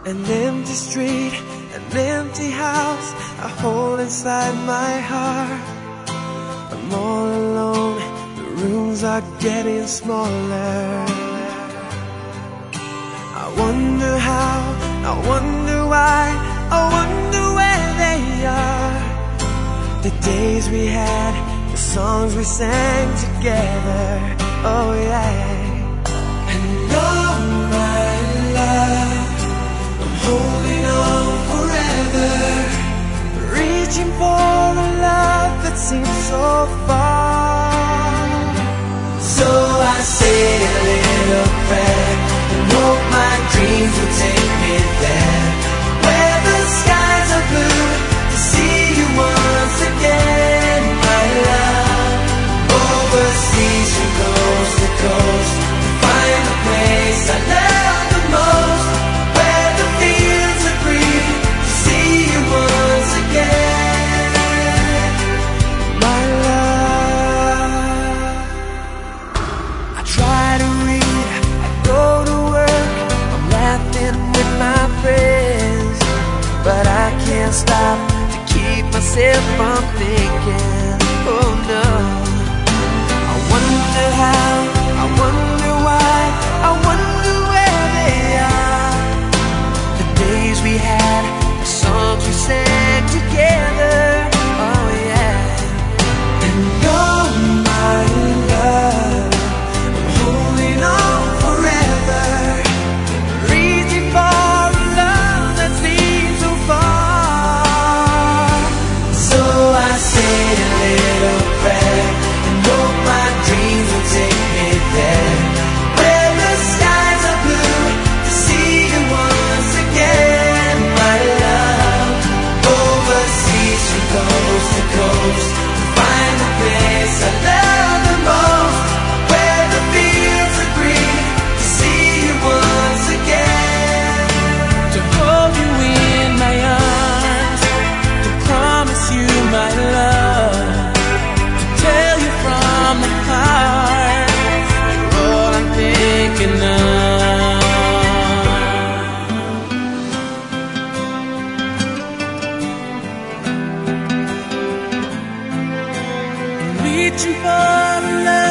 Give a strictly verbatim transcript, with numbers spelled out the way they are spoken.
An empty street, an empty house, a hole inside my heart. I'm all alone, the rooms are getting smaller. I wonder how, I wonder why, I wonder where they are. The days we had, the songs we sang together, oh yeah. And oh my love, I'm holding on forever, reaching for a love that seems so far. So I say a little prayer and hope my dreams will take me there, where the skies are blue, to see you once again, my love. Overseas from coast to coast, to find the place I love the most, where the fields are green, to see you once again, my love. I try to read, I go to work, I'm laughing with my friends, but I can't stop to keep myself from thinking, oh no. I wonder how, I wonder why, I wonder where they are. The days we had, the songs we sang together, oh yeah. And oh my love, I'm holding on forever, reaching for a love that seems so far. So I say a little prayer and hope my dreams will take me there, where the skies are blue, to see you once again, my love. Overseas from coast to coast, to find the place I love the most, where the fields are green, to see you once again, to hold you in my arms, to promise you my love, to tell you from the heart, you're all I'm thinking of. Reaching for love